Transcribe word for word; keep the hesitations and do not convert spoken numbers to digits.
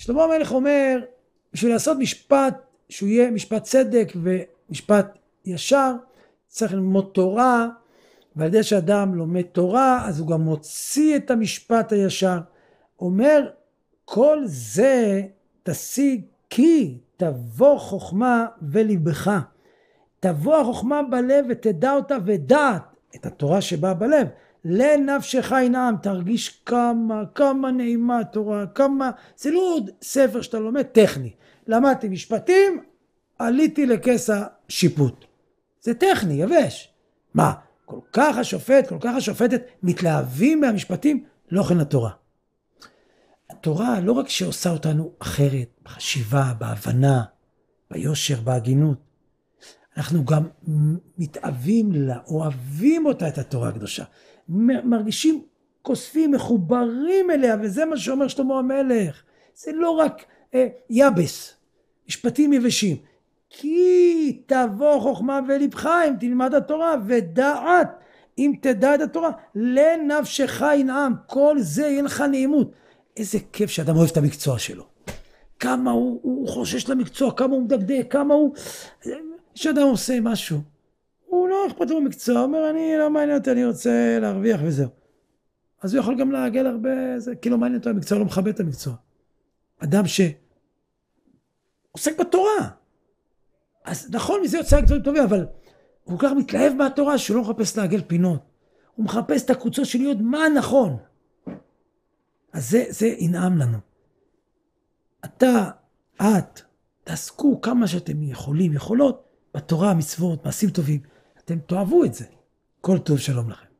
שלמה המלך אומר, בשביל לעשות משפט, שהוא יהיה משפט צדק ומשפט ישר, צריך ללמוד תורה, ועל ידי שאדם לומד תורה, אז הוא גם מוציא את המשפט הישר. אומר, כל זה תשיג כי תבוא חוכמה ולבך. תבוא החוכמה בלב ותדע אותה ודעת את התורה שבאה בלב. לנפשך ינעם, תרגיש כמה, כמה נעימה התורה, כמה, זה לא עוד ספר שאתה לומד טכני. למדתי משפטים, עליתי לכס השיפוט. זה טכני, יבש. מה? כל כך השופט, כל כך השופטת מתלהבים מהמשפטים, לא כן התורה. התורה לא רק שעושה אותנו אחרת, בחשיבה, בהבנה, ביושר, בהגינות, אנחנו גם מתאהבים לה, אוהבים אותה את התורה הקדושה, מרגישים כוספים, מחוברים אליה, וזה מה שאומר שלמה המלך. זה לא רק אה, יבס, משפטים יבשים, כי תבוא חוכמה ולבך אם תלמד התורה, ודעת אם תדע את התורה, לנפשך ינעם, כל זה יהיה לך נעימות. איזה כיף שאדם אוהב את המקצוע שלו, כמה הוא, הוא חושש למקצוע, כמה הוא מדקדק, כמה הוא, שאדם עושה משהו, הוא לא אכפת לו במקצוע, הוא אומר אני לא מעניין אותי, אני רוצה להרוויח וזהו. אז הוא יכול גם להגל הרבה, זה, כי לא מעניין אותו המקצוע, לא מכבד את המקצוע. אדם שעוסק בתורה, אז נכון מזה יוצא דברים טובים, אבל הוא כל כך מתלהב מהתורה שהוא לא מחפש להגל פינות, הוא מחפש את הקבוצות של להיות מה נכון. אז זה, זה ינעם לנו. אתה, את, תעסקו כמה שאתם יכולים, יכולות, בתורה, מצוות, מעשים טובים. אתם תאהבו את זה. כל טוב, שלום לכם.